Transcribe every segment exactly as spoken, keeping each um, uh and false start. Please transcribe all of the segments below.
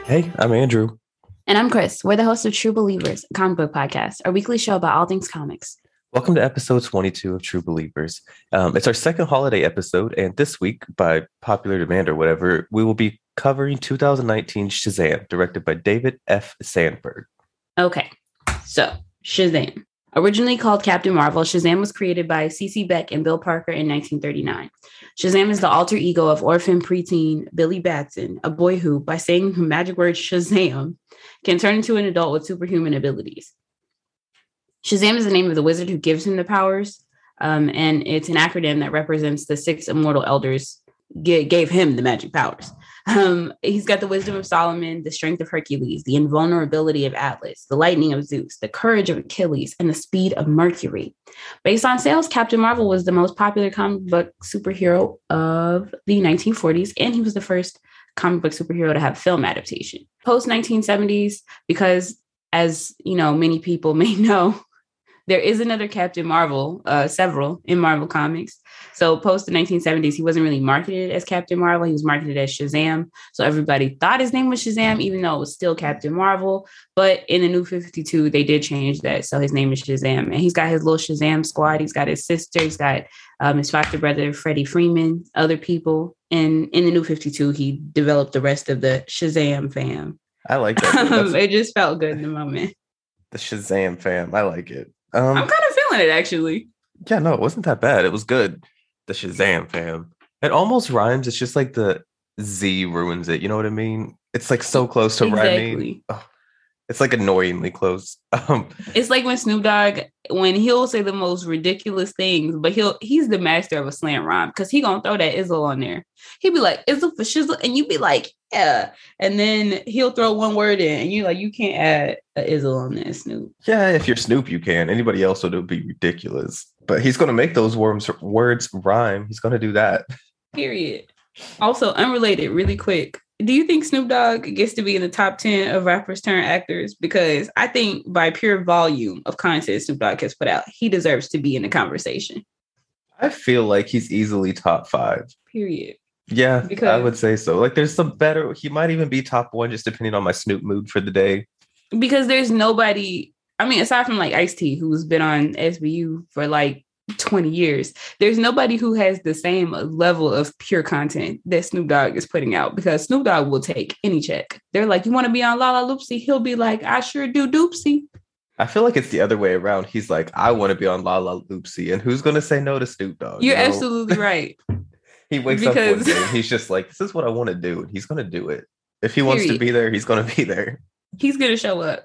Hey, I'm Andrew. And I'm Chris. We're the hosts of True Believers, a comic book podcast, our weekly show about all things comics. Welcome to episode twenty-two of True Believers. Um, it's our second holiday episode, and this week, by popular demand or whatever, we will be covering two thousand nineteen Shazam, directed by David F. Sandberg. Okay, so Shazam. Originally called Captain Marvel, Shazam was created by C C Beck and Bill Parker in nineteen thirty-nine. Shazam is the alter ego of orphan preteen Billy Batson, a boy who, by saying the magic word Shazam, can turn into an adult with superhuman abilities. Shazam is the name of the wizard who gives him the powers, um, and it's an acronym that represents the six immortal elders g- gave him the magic powers. Um, he's got the wisdom of Solomon, the strength of Hercules, the invulnerability of Atlas, the lightning of Zeus, the courage of Achilles, and the speed of Mercury. Based on sales, Captain Marvel was the most popular comic book superhero of the nineteen forties, and he was the first comic book superhero to have film adaptation. Post nineteen seventies, because as you know, many people may know, there is another Captain Marvel, uh, several in Marvel Comics. So post the nineteen seventies, he wasn't really marketed as Captain Marvel. He was marketed as Shazam. So everybody thought his name was Shazam, even though it was still Captain Marvel. But in the New fifty-two, they did change that. So his name is Shazam. And he's got his little Shazam squad. He's got his sister. He's got um, his foster brother, Freddie Freeman, other people. And in the New fifty-two, he developed the rest of the Shazam fam. I like that. It just felt good in the moment. The Shazam fam. I like it. Um, I'm kind of feeling it, actually. Yeah, no, it wasn't that bad. It was good. The Shazam fam. It almost rhymes. It's just like the Z ruins it. You know what I mean? It's like so close to Exactly. rhyming. Oh, it's like annoyingly close. Um, it's like when Snoop Dogg, when he'll say the most ridiculous things, but he'll he's the master of a slant rhyme because he gonna throw that Izzle on there. He'd be like, Izzle for shizzle, and you'd be like, yeah. And then he'll throw one word in, and you're like, you can't add a Izzle on there, Snoop. Yeah, if you're Snoop, you can. Anybody else would be ridiculous. But he's gonna make those worms words rhyme. He's gonna do that. Period. Also, unrelated, really quick. Do you think Snoop Dogg gets to be in the top ten of rappers turned actors? Because I think by pure volume of content Snoop Dogg has put out, he deserves to be in the conversation. I feel like he's easily top five. Period. Yeah, because, I would say so. Like there's some better, he might even be top one just depending on my Snoop mood for the day. Because there's nobody, I mean, aside from like Ice-T, who's been on S V U for like twenty years, there's nobody who has the same level of pure content that Snoop Dogg is putting out, because Snoop Dogg will take any check. They're like, you want to be on Lala Loopsy? He'll be like, I sure do, Doopsy. I feel like it's the other way around. He's like, I want to be on Lala Loopsy, and who's going to say no to Snoop Dogg? You're you know? Absolutely right. He wakes because... up one day and he's just like, this is what I want to do, and he's going to do it. If he Period. wants to be there, he's going to be there. He's going to show up.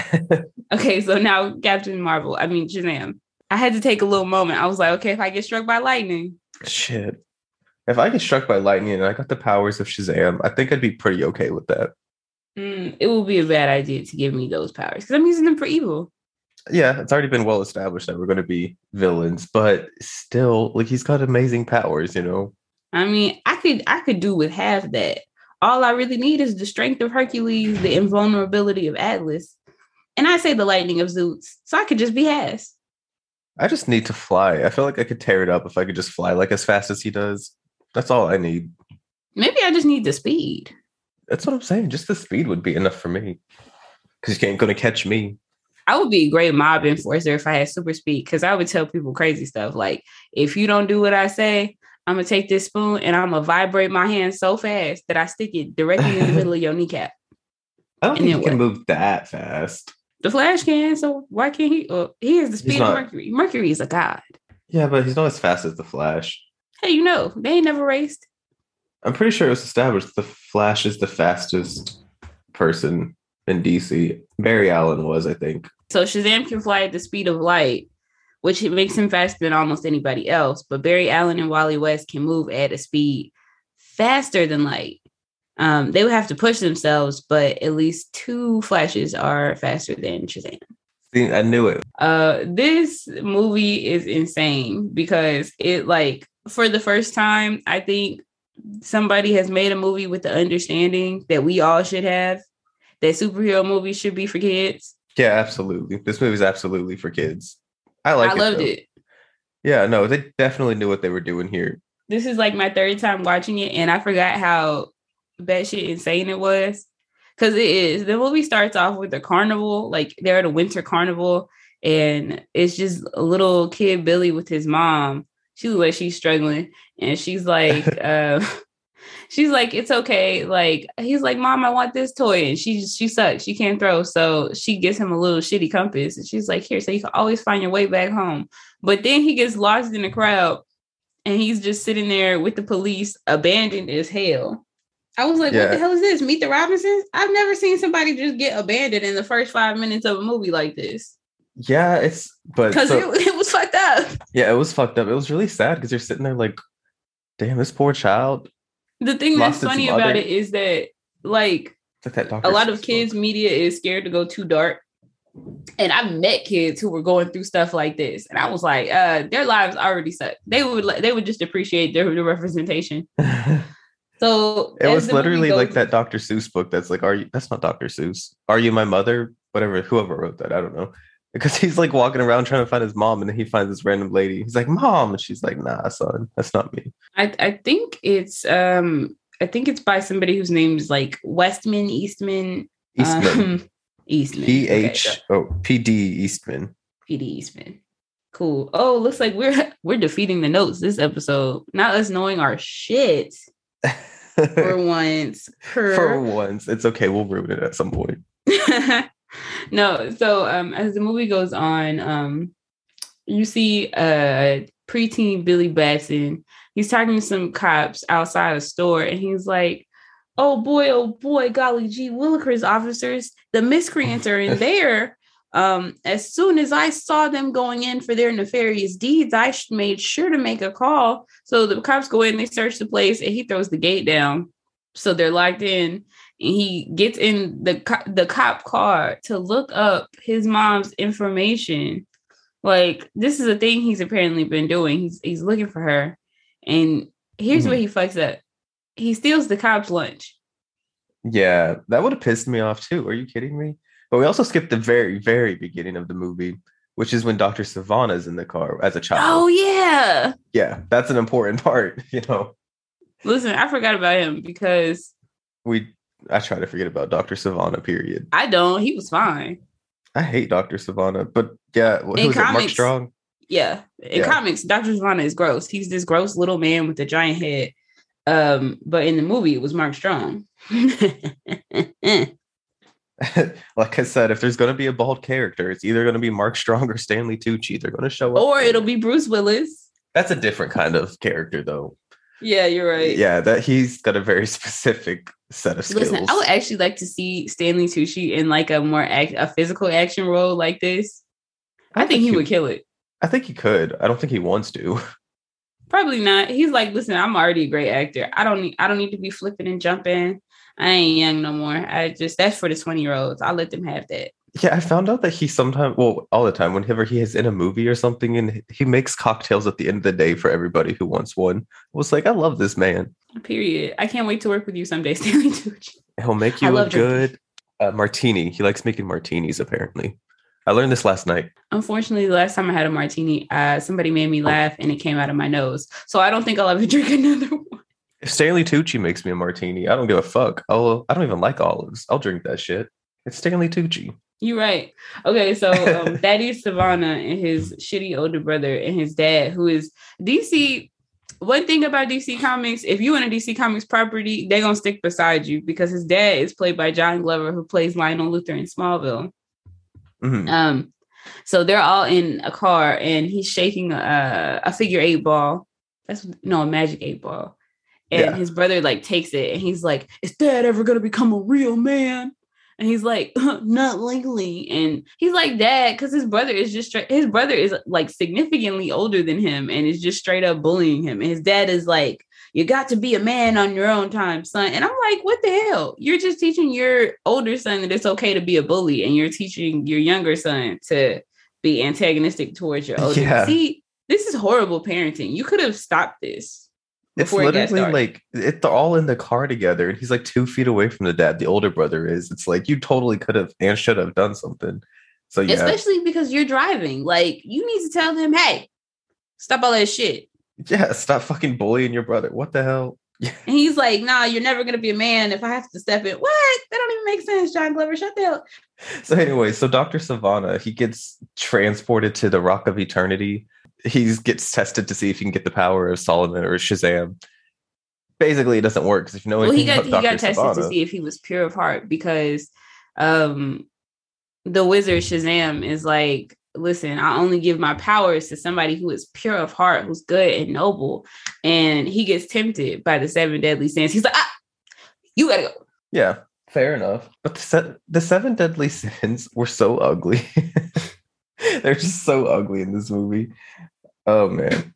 Okay, so now Captain Marvel, I mean Shazam. I had to take a little moment. I was like, okay, if I get struck by lightning. Shit. If I get struck by lightning and I got the powers of Shazam, I think I'd be pretty okay with that. Mm, it would be a bad idea to give me those powers because I'm using them for evil. Yeah, it's already been well established that we're going to be villains, but still, like, he's got amazing powers, you know? I mean, I could I could do with half that. All I really need is the strength of Hercules, the invulnerability of Atlas, and I say the lightning of Zeus, so I could just be Has. I just need to fly. I feel like I could tear it up if I could just fly like as fast as he does. That's all I need. Maybe I just need the speed. That's what I'm saying. Just the speed would be enough for me. Because you ain't going to catch me. I would be a great mob enforcer if I had super speed, because I would tell people crazy stuff. Like, if you don't do what I say, I'm going to take this spoon and I'm going to vibrate my hand so fast that I stick it directly in the middle of your kneecap. I don't and think you can move that fast. The Flash can, so why can't he? Uh, he has the speed not, of Mercury. Mercury is a god. Yeah, but he's not as fast as the Flash. Hey, you know, they ain't never raced. I'm pretty sure it was established the Flash is the fastest person in D C. Barry Allen was, I think. So Shazam can fly at the speed of light, which makes him faster than almost anybody else. But Barry Allen and Wally West can move at a speed faster than light. Um, they would have to push themselves, but at least two Flashes are faster than Shazam. See, I knew it. Uh, this movie is insane because it, like, for the first time, I think somebody has made a movie with the understanding that we all should have, that superhero movies should be for kids. Yeah, absolutely. This movie is absolutely for kids. I like I it. I loved though. it. Yeah, no, they definitely knew what they were doing here. This is like my third time watching it, and I forgot how batshit insane it was. Because it is. The movie starts off with a carnival, like they're at a winter carnival, and it's just a little kid Billy with his mom. She looks like she's struggling, and she's like, uh, she's like, it's okay. Like he's like, Mom, I want this toy, and she she sucks. She can't throw, so she gives him a little shitty compass, and she's like, here, so you can always find your way back home. But then he gets lost in the crowd, and he's just sitting there with the police, abandoned as hell. I was like, yeah. What the hell is this? Meet the Robinsons? I've never seen somebody just get abandoned in the first five minutes of a movie like this. Yeah, it's but because so, it, it was fucked up. Yeah, it was fucked up. It was really sad because you're sitting there like, damn, this poor child. The thing that's funny about it is that like, like that a lot of kids' book. media is scared to go too dark. And I've met kids who were going through stuff like this, and I was like, uh, their lives already suck. They would they would just appreciate their, their representation. So it was literally like that Doctor Seuss book that's like, are you, that's not Doctor Seuss. Are You My Mother? Whatever, whoever wrote that, I don't know. Because he's like walking around trying to find his mom, and then he finds this random lady. He's like, Mom, and she's like, nah, son, that's not me. I, I think it's um I think it's by somebody whose name is like Westman, Eastman. Eastman. Um, Eastman. P H okay, so. Oh, P D Eastman. P D Eastman. Cool. Oh, looks like we're we're defeating the notes this episode. Not us knowing our shit. For once. Per... For once. It's okay. We'll ruin it at some point. No. So um, as the movie goes on, um, you see uh, preteen Billy Batson. He's talking to some cops outside a store, and he's like, oh boy, oh boy, golly gee, Willikers officers, the miscreants are in there. Um, as soon as I saw them going in for their nefarious deeds, I made sure to make a call. So the cops go in, they search the place, and he throws the gate down. So they're locked in, and he gets in the, co- the cop car to look up his mom's information. Like, this is a thing he's apparently been doing. He's, he's looking for her. And here's mm-hmm. where he fucks up. He steals the cop's lunch. Yeah, that would have pissed me off too. Are you kidding me? But we also skipped the very, very beginning of the movie, which is when Doctor Savannah's in the car as a child. Oh, yeah. Yeah, that's an important part, you know. Listen, I forgot about him because... we. I try to forget about Doctor Savannah, period. I don't. He was fine. I hate Doctor Savannah, but yeah. Who in was comics, it, Mark Strong? Yeah. In yeah. comics, Doctor Savannah is gross. He's this gross little man with a giant head. Um, but in the movie, it was Mark Strong. Like I said, if there's going to be a bald character, it's either going to be Mark Strong or Stanley Tucci. They're going to show up. Or it'll be Bruce Willis. That's a different kind of character, though. Yeah, you're right. Yeah, that he's got a very specific set of skills. Listen, I would actually like to see Stanley Tucci in like a more act- a physical action role like this. I, I think, think he, he would kill it. I think he could. I don't think he wants to. Probably not. He's like, listen, I'm already a great actor. I don't need. I don't need to be flipping and jumping. I ain't young no more. I just that's for the twenty year olds. I'll let them have that. Yeah, I found out that he sometimes, well, all the time, whenever he is in a movie or something, and he makes cocktails at the end of the day for everybody who wants one. I was like, I love this man. Period. I can't wait to work with you someday, Stanley Tucci. He'll make you a good uh, martini. He likes making martinis, apparently. I learned this last night. Unfortunately, the last time I had a martini, uh, somebody made me laugh and it came out of my nose. So I don't think I'll ever drink another one. If Stanley Tucci makes me a martini, I don't give a fuck. I'll, I don't even like olives. I'll drink that shit. It's Stanley Tucci. You're right. Okay, so um, Thaddeus Savannah and his shitty older brother and his dad, who is D C. One thing about D C Comics, if you in a D C Comics property, they're going to stick beside you because his dad is played by John Glover, who plays Lionel Luthor in Smallville. Mm-hmm. Um, so they're all in a car and he's shaking a, a figure eight ball. That's no, a magic eight ball. And yeah. his brother like takes it and he's like, is Dad ever going to become a real man? And he's like, not legally. And he's like, Dad, because his brother is just straight, his brother is like significantly older than him and is just straight up bullying him. And his dad is like, you got to be a man on your own time, son. And I'm like, what the hell? You're just teaching your older son that it's okay to be a bully. And you're teaching your younger son to be antagonistic towards your older. Yeah. See, this is horrible parenting. You could have stopped this. It's literally it like it, they're all in the car together and he's like two feet away from the dad. The older brother is. It's like you totally could have and should have done something. So yeah. Especially because you're driving. Like you need to tell him, hey, stop all that shit. Yeah, stop fucking bullying your brother. What the hell? Yeah. And he's like, nah, you're never going to be a man if I have to step in. What? That don't even make sense, John Glover. Shut the hell. So anyway, so Doctor Savannah, he gets transported to the Rock of Eternity. He gets tested to see if he can get the power of Solomon or Shazam. Basically, it doesn't work because if you know Well, he anything got about he Doctor got tested Savannah, to see if he was pure of heart because um, the wizard Shazam is like, listen, I only give my powers to somebody who is pure of heart, who's good and noble. And he gets tempted by the seven deadly sins. He's like, ah, you gotta go. yeah, fair enough. But the, se- the seven deadly sins were so ugly. They're just so ugly in this movie. Oh man.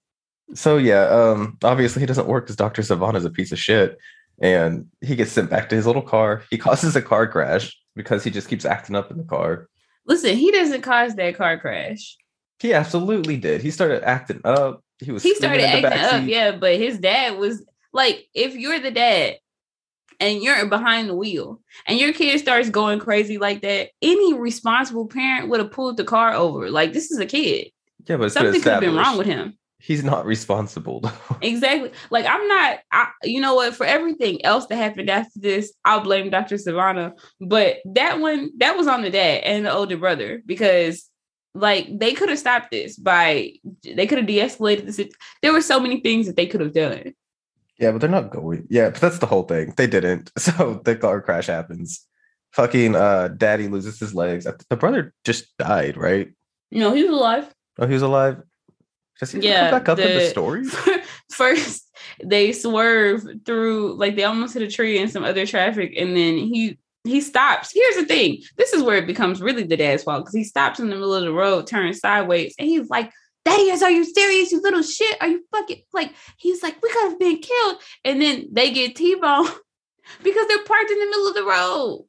So yeah, um, obviously he doesn't work because Doctor Savannah is a piece of shit, and he gets sent back to his little car. He causes a car crash because he just keeps acting up in the car. Listen, he doesn't cause that car crash. He absolutely did. He started acting up. He was. He started in the acting up, backseat. yeah. But his dad was like, if you're the dad and you're behind the wheel and your kid starts going crazy like that, any responsible parent would have pulled the car over. Like, this is a kid. Yeah, but it's something could have been established wrong with him. He's not responsible. Exactly. Like, I'm not, I, you know what, for everything else that happened after this, I'll blame Doctor Savannah. But that one, that was on the dad and the older brother because, like, they could have stopped this by, they could have de-escalated this. There were so many things that they could have done. Yeah, but they're not going. Yeah, but that's the whole thing. They didn't. So the car crash happens. Fucking uh, daddy loses his legs. The brother just died, right? No, he was alive. Oh, he was alive? Does he yeah, come back up the, in the story? First, they swerve through, like, they almost hit a tree and some other traffic, and then he he stops. Here's the thing. This is where it becomes really the dad's fault, because he stops in the middle of the road, turns sideways, and he's like, Daddy, are you serious, you little shit? Are you fucking, like, he's like, we could have been killed. And then they get T-boned because they're parked in the middle of the road.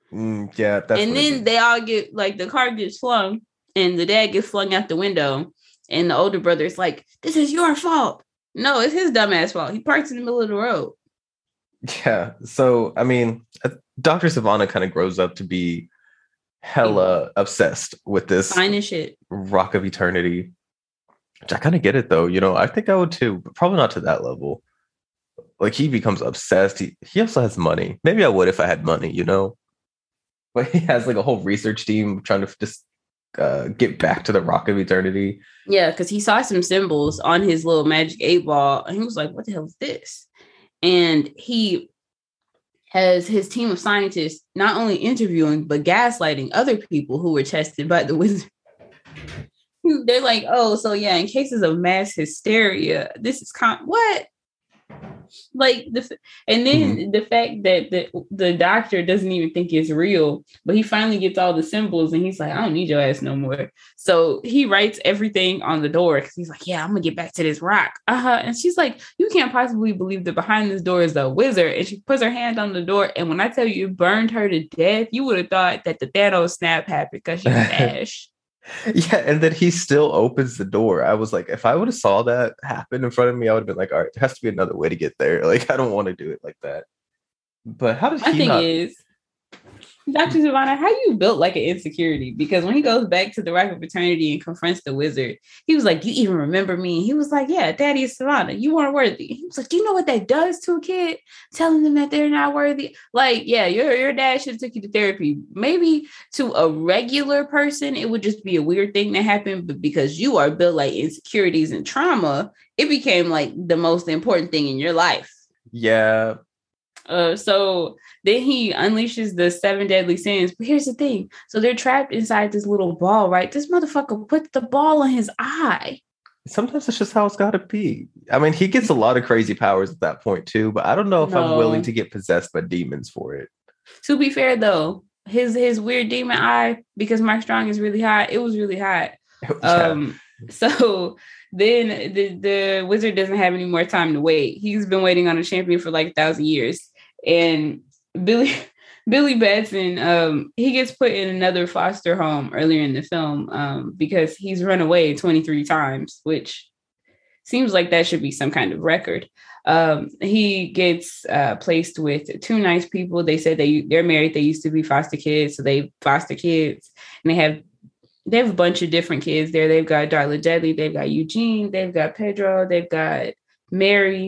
Mm, yeah, that's And then they all get, like, the car gets flung, and the dad gets flung out the window. And the older brother is like, this is your fault. No, it's his dumbass fault. He parks in the middle of the road. Yeah. So, I mean, Doctor Savannah kind of grows up to be hella yeah. obsessed with this fine as shit Rock of Eternity. Which I kind of get it, though. You know, I think I would too, but probably not to that level. Like, he becomes obsessed. He, he also has money. Maybe I would if I had money, you know? But he has, like, a whole research team trying to just uh, get back to the Rock of Eternity. Yeah, because he saw some symbols on his little magic eight ball, and he was like, what the hell is this? And he has his team of scientists not only interviewing, but gaslighting other people who were tested by the wizard. They're like, oh, so yeah, in cases of mass hysteria, this is con- what? Like, the and then mm-hmm. the fact that the, the doctor doesn't even think it's real, but he finally gets all the symbols and he's like, I don't need your ass no more. So he writes everything on the door because he's like, yeah, I'm gonna get back to this rock. Uh-huh. And she's like, you can't possibly believe that behind this door is a wizard. And she puts her hand on the door. And when I tell you it burned her to death, you would have thought that the Thanos snap happened because she was Ash. Yeah, and then he still opens the door. I was like, if I would have saw that happen in front of me, I would have been like, all right, there has to be another way to get there. Like, I don't want to do it like that. But how does My he thing not... is, Doctor Savannah, how you built like an insecurity? Because when he goes back to the Rock of Eternity and confronts the wizard, he was like, you even remember me? He was like, yeah, Daddy is Savannah. You weren't worthy. He was like, do you know what that does to a kid? Telling them that they're not worthy. Like, yeah, your, your dad should have took you to therapy. Maybe to a regular person, it would just be a weird thing that happened. But because you are built like insecurities and trauma, it became like the most important thing in your life. Yeah. Uh, so then he unleashes the seven deadly sins. But here's the thing. So they're trapped inside this little ball, right? This motherfucker put the ball in his eye. Sometimes it's just how it's got to be. I mean, he gets a lot of crazy powers at that point too, but I don't know if no. I'm willing to get possessed by demons for it. To be fair, though, his his weird demon eye, because Mark Strong is really hot, it was really hot. Yeah. Um, so then the, the wizard doesn't have any more time to wait. He's been waiting on a champion for like a thousand years. And Billy Billy Batson, um, he gets put in another foster home earlier in the film um, because he's run away twenty-three times, which seems like that should be some kind of record. Um, he gets uh, placed with two nice people. They said they they're married. They used to be foster kids, so they foster kids, and they have they have a bunch of different kids there. They've got Darla Dudley, they've got Eugene, they've got Pedro, they've got Mary.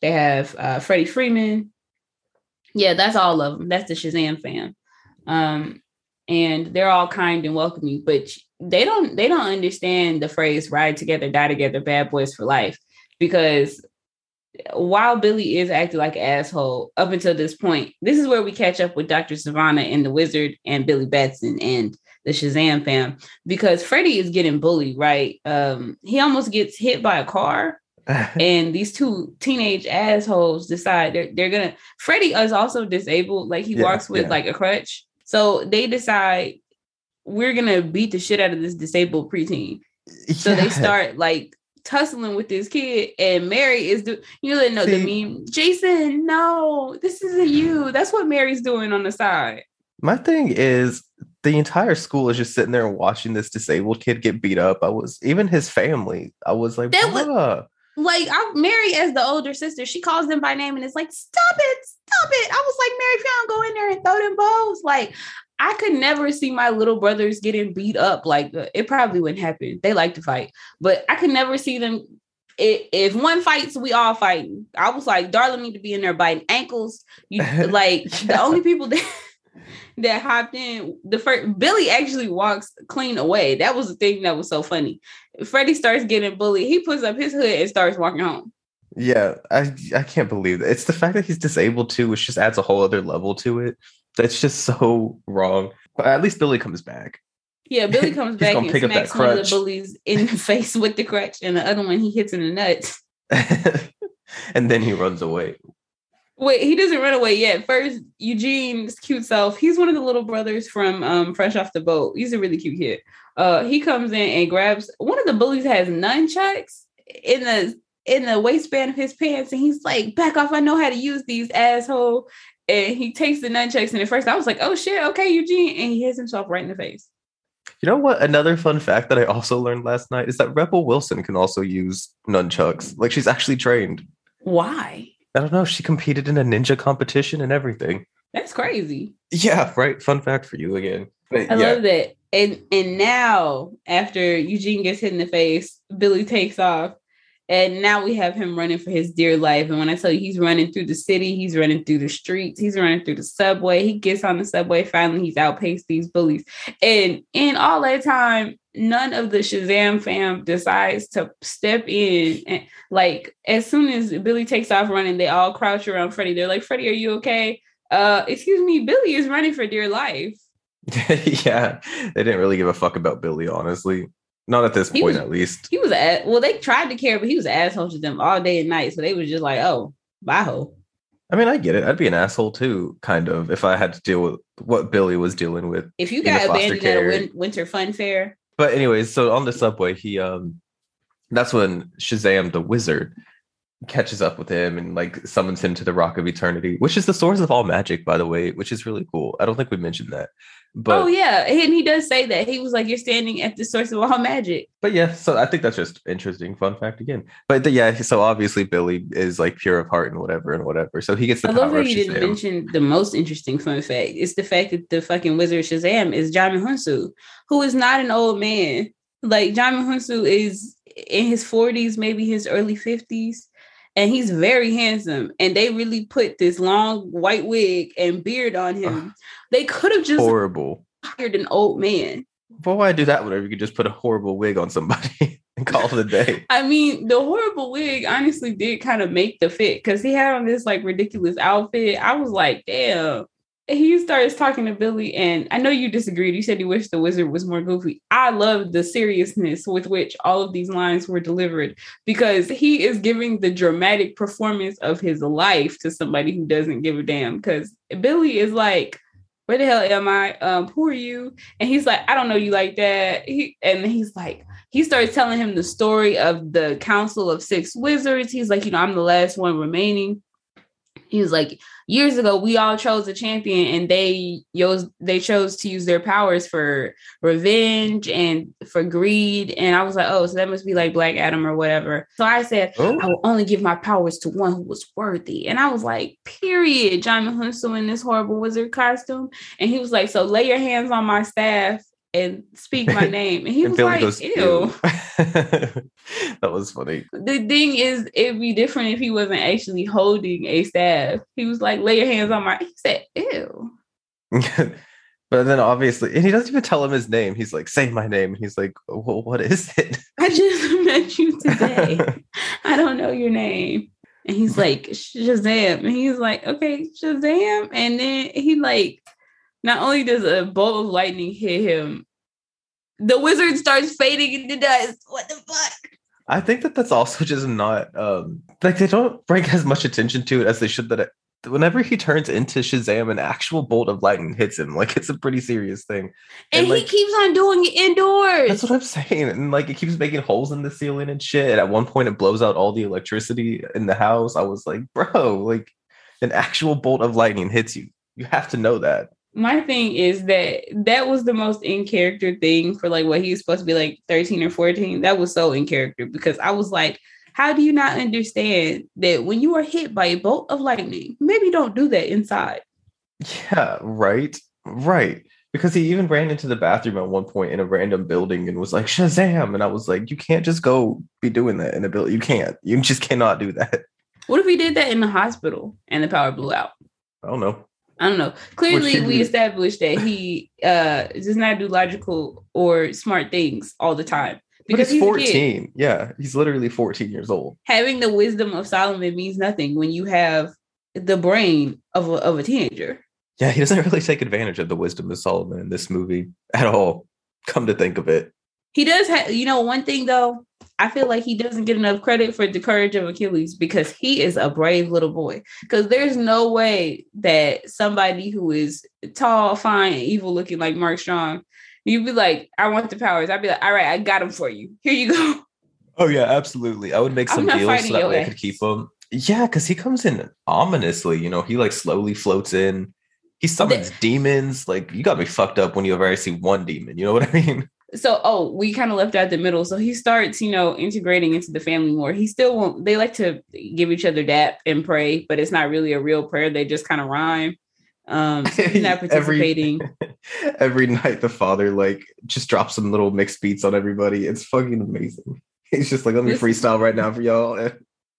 They have uh, Freddie Freeman. Yeah, that's all of them. That's the Shazam fam. Um, and they're all kind and welcoming, but they don't they don't understand the phrase "ride together, die together, bad boys for life," because while Billy is acting like an asshole up until this point, this is where we catch up with Doctor Savannah and the Wizard and Billy Batson and the Shazam fam, because Freddie is getting bullied, right? Um, he almost gets hit by a car. And these two teenage assholes decide they're, they're gonna Freddie is also disabled, like he yeah, walks with yeah. like a crutch. So they decide we're gonna beat the shit out of this disabled preteen. Yeah. So they start like tussling with this kid, and Mary is doing, you know, know the meme, Jason, no, this isn't you. That's what Mary's doing on the side. My thing is the entire school is just sitting there and watching this disabled kid get beat up. I was even his family. I was like, that was, like I, Mary as the older sister, she calls them by name and it's like, stop it, stop it. I was like, Mary, if you don't go in there and throw them bows, like I could never see my little brothers getting beat up. Like it probably wouldn't happen. They like to fight, but I could never see them. If, if one fights, we all fighting. I was like, Darla need to be in there biting ankles. You like yeah. The only people that that hopped in the first Billy actually walks clean away. That was the thing that was so funny. Freddie starts getting bullied. He puts up his hood and starts walking home. Yeah, I I can't believe that. It's the fact that he's disabled too, which just adds a whole other level to it. That's just so wrong. But at least Billy comes back. Yeah, Billy comes back and smacks one of the bullies in the face with the crutch, and the other one he hits in the nuts. And then he runs away. Wait, he doesn't run away yet. First, Eugene's cute self. He's one of the little brothers from um, Fresh Off the Boat. He's a really cute kid. Uh, he comes in and grabs one of the bullies. Has nunchucks in the in the waistband of his pants, and he's like, "Back off! I know how to use these, asshole." And he takes the nunchucks, and at first I was like, "Oh shit, okay, Eugene," and he hits himself right in the face. You know what? Another fun fact that I also learned last night is that Rebel Wilson can also use nunchucks. Like she's actually trained. Why? I don't know. She competed in a ninja competition and everything. That's crazy. Yeah, right. Fun fact for you again. But, I yeah. love that. And and now, after Eugene gets hit in the face, Billy takes off. And now we have him running for his dear life. And when I tell you he's running through the city, he's running through the streets, he's running through the subway. He gets on the subway. Finally, he's outpaced these bullies. And in all that time, none of the Shazam fam decides to step in. And like, as soon as Billy takes off running, they all crouch around Freddie. They're like, Freddie, are you okay? Uh, excuse me, Billy is running for dear life. Yeah, they didn't really give a fuck about Billy, honestly. Not at this he point, was, at least. He was at well, they tried to care, but he was an asshole to them all day and night. So they was just like, "Oh, bye ho." I mean, I get it. I'd be an asshole too, kind of, if I had to deal with what Billy was dealing with. If you got abandoned care. at a win- winter fun fair. But anyways, so on the subway, he um, that's when Shazam the Wizard catches up with him and like summons him to the Rock of Eternity, which is the source of all magic, by the way, which is really cool. I don't think we mentioned that. But, oh yeah, and he does say that. He was like, "You're standing at the source of all magic." But yeah, so I think that's just interesting fun fact again. But the, yeah, so obviously Billy is like pure of heart and whatever and whatever. So he gets the I power. I love that you didn't mention the most interesting fun fact. It's the fact that the fucking wizard Shazam is Djimon Hounsou, who is not an old man. Like Djimon Hounsou is in his forties, maybe his early fifties. And he's very handsome. And they really put this long white wig and beard on him. Uh, they could have just horrible. hired an old man. But why do that whenever you could just put a horrible wig on somebody and call it a day? I mean, the horrible wig honestly did kind of make the fit because he had on this like ridiculous outfit. I was like, damn. He starts talking to Billy, and I know you disagreed. You said you wish the wizard was more goofy. I love the seriousness with which all of these lines were delivered because he is giving the dramatic performance of his life to somebody who doesn't give a damn. Because Billy is like, where the hell am I? Um, who are you? And he's like, I don't know you like that. He, and he's like, he starts telling him the story of the Council of Six Wizards. He's like, you know, I'm the last one remaining. He was like, years ago, we all chose a champion and they used, they chose to use their powers for revenge and for greed. And I was like, oh, so that must be like Black Adam or whatever. So I said, oh. I will only give my powers to one who was worthy. And I was like, period. Djimon Hounsou in this horrible wizard costume. And he was like, so lay your hands on my staff and speak my name. And he and was Billy like, goes, ew. ew. That was funny. The thing is, it'd be different if he wasn't actually holding a staff. He was like, lay your hands on my, he said, ew. But then obviously, and he doesn't even tell him his name. He's like, say my name. And he's like, well, what is it? I just met you today. I don't know your name. And he's like, Shazam. And he's like, okay, Shazam. And then he like, not only does a bolt of lightning hit him, the wizard starts fading into dust. What the fuck? I think that that's also just not, um, like they don't bring as much attention to it as they should. That it, whenever he turns into Shazam, an actual bolt of lightning hits him. Like it's a pretty serious thing. And, and like, he keeps on doing it indoors. That's what I'm saying. And like it keeps making holes in the ceiling and shit. And at one point it blows out all the electricity in the house. I was like, bro, like an actual bolt of lightning hits you. You have to know that. My thing is that that was the most in character thing for like what he was supposed to be like thirteen or fourteen. That was so in character because I was like, how do you not understand that when you are hit by a bolt of lightning, maybe don't do that inside? Yeah, right. Right. Because he even ran into the bathroom at one point in a random building and was like, Shazam. And I was like, you can't just go be doing that in a building. You can't. You just cannot do that. What if he did that in the hospital and the power blew out? I don't know. I don't know. Clearly, we established that he uh, does not do logical or smart things all the time. Because he's fourteen. Yeah, he's literally fourteen years old. Having the wisdom of Solomon means nothing when you have the brain of a, of a teenager. Yeah, he doesn't really take advantage of the wisdom of Solomon in this movie at all. Come to think of it. He does have, you know, one thing though, I feel like he doesn't get enough credit for the courage of Achilles because he is a brave little boy. Because there's no way that somebody who is tall, fine, and evil looking like Mark Strong, you'd be like, I want the powers. I'd be like, all right, I got them for you. Here you go. Oh, yeah, absolutely. I would make some deals so that way I could keep him. Yeah, because he comes in ominously. You know, he like slowly floats in. He summons the- demons. Like, you got me fucked up when you ever see one demon. You know what I mean? So, oh, we kind of left out the middle. So he starts, you know, integrating into the family more. He still won't, they like to give each other dap and pray, but it's not really a real prayer. They just kind of rhyme. Um, so he's not participating. every, every night, the father, like, just drops some little mixed beats on everybody. It's fucking amazing. He's just like, let me freestyle right now for y'all.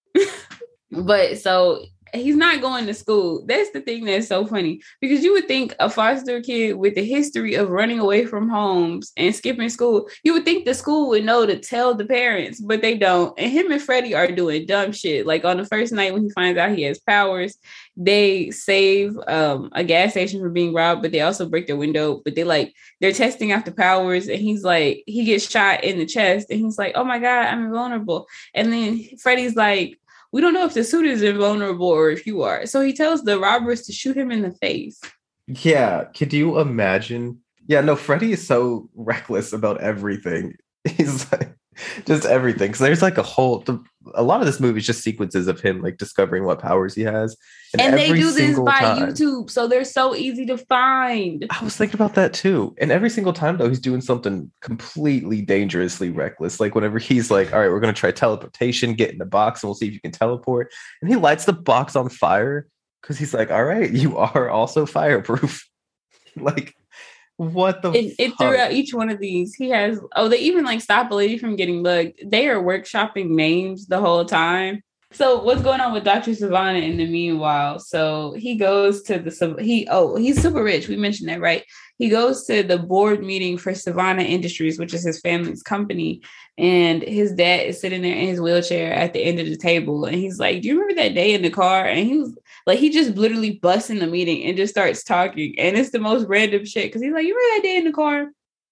But so he's not going to school. That's the thing that's so funny because you would think a foster kid with a history of running away from homes and skipping school, you would think the school would know to tell the parents, but they don't. And him and Freddie are doing dumb shit. Like on the first night when he finds out he has powers, they save um, a gas station from being robbed, but they also break their window. But they like, they're testing out the powers. And he's like, he gets shot in the chest and he's like, oh my God, I'm invulnerable. And then Freddie's like, we don't know if the suit is invulnerable or if you are. So he tells the robbers to shoot him in the face. Yeah. Could you imagine? Yeah, no, Freddie is so reckless about everything. He's like, just everything. Because there's like a whole, the, a lot of this movie is just sequences of him like discovering what powers he has. And, and they do this by time, YouTube. So they're so easy to find. I was thinking about that too. And every single time though, he's doing something completely dangerously reckless. Like whenever he's like, all right, we're going to try teleportation, get in the box and we'll see if you can teleport. And he lights the box on fire because he's like, all right, you are also fireproof. Like, what the it, it throughout each one of these he has oh they even like stop a lady from getting mugged. They are workshopping names the whole time. So what's going on with Doctor Savannah in the meanwhile? So he goes to the he oh he's super rich, we mentioned that, right? He goes to the board meeting for Savannah Industries, which is his family's company, and his dad is sitting there in his wheelchair at the end of the table and he's like, do you remember that day in the car? And he was like, he just literally busts in the meeting and just starts talking. And it's the most random shit. Because he's like, you remember that day in the car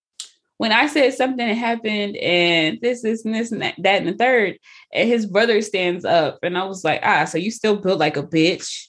when I said something had happened and this, this, and this, and that, that, and the third. And his brother stands up. And I was like, ah, so you still built like a bitch.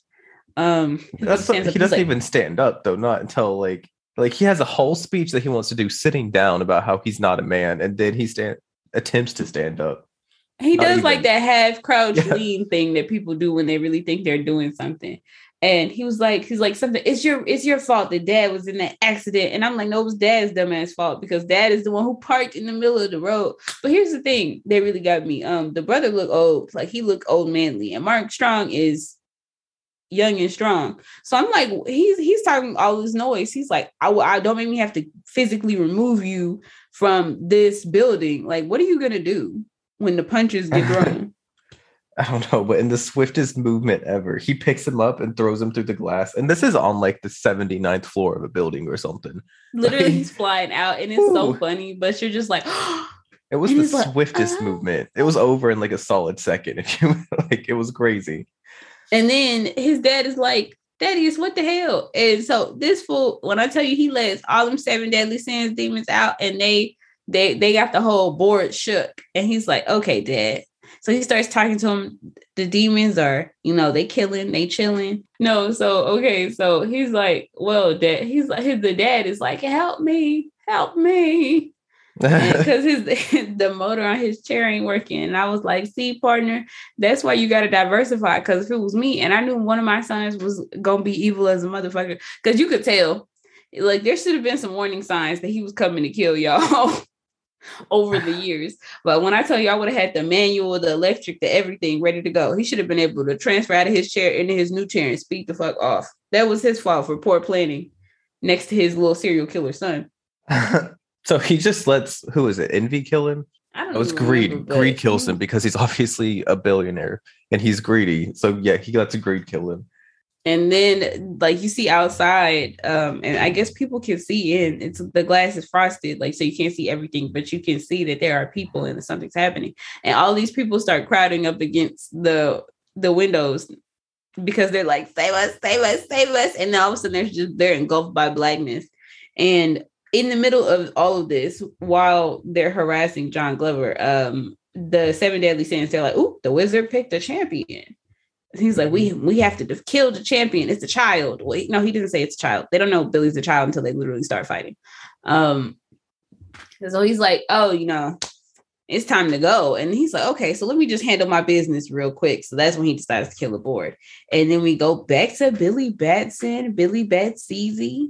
Um, That's he, he doesn't like, even stand up, though, not until like, like he has a whole speech that he wants to do sitting down about how he's not a man. And then he stand attempts to stand up. He does even. Like that half crouch yeah. lean thing that people do when they really think they're doing something. And he was like, he's like something, it's your, it's your fault that dad was in that accident. And I'm like, no, it was dad's dumbass fault because dad is the one who parked in the middle of the road. But here's the thing, they really got me. Um, the brother looked old, like he looked old manly. And Mark Strong is young and strong. So I'm like, he's he's talking all this noise. He's like, I, I don't make me have to physically remove you from this building. Like, what are you gonna do when the punches get thrown? I don't know, but in the swiftest movement ever, he picks him up and throws him through the glass. And this is on like the seventy-ninth floor of a building or something. Literally, like, he's flying out, and it's ooh. so funny. But you're just like, it was the swiftest like, oh. movement. It was over in like a solid second. If you like, it was crazy. And then his dad is like, Thaddeus, what the hell? And so this fool, when I tell you, he lets all them seven deadly sins demons out, and they they they got the whole board shook. And he's like, okay, Dad. So he starts talking to him. The demons are, you know, they killing, they chilling. No, so okay, so he's like, well, dad, he's like, his the dad is like, help me, help me, because his the motor on his chair ain't working. And I was like, see, partner, that's why you got to diversify. Because if it was me, and I knew one of my sons was gonna be evil as a motherfucker, because you could tell, like, there should have been some warning signs that he was coming to kill y'all. Over the years. But when I tell you, I would have had the manual, the electric, the everything ready to go. He should have been able to transfer out of his chair into his new chair and speed the fuck off. That was his fault for poor planning next to his little serial killer son. So he just lets, who is it, Envy kill him? I don't know. It was greed. Remember, greed kills him because he's obviously a billionaire and he's greedy. So yeah, he lets greed kill him. And then, like, you see outside, um, and I guess people can see in. It's the glass is frosted, like, so you can't see everything, but you can see that there are people and something's happening. And all these people start crowding up against the the windows because they're like, save us, save us, save us. And then all of a sudden, they're just they're engulfed by blackness. And in the middle of all of this, while they're harassing John Glover, um, the seven deadly sins, they're like, "Ooh, the wizard picked a champion." He's like, we we have to kill the champion. It's a child. Wait, no, he didn't say it's a child. They don't know Billy's a child until they literally start fighting. Um, so he's like, oh, you know, it's time to go. And he's like, okay, so let me just handle my business real quick. So that's when he decides to kill the board. And then we go back to Billy Batson, Billy Batsy.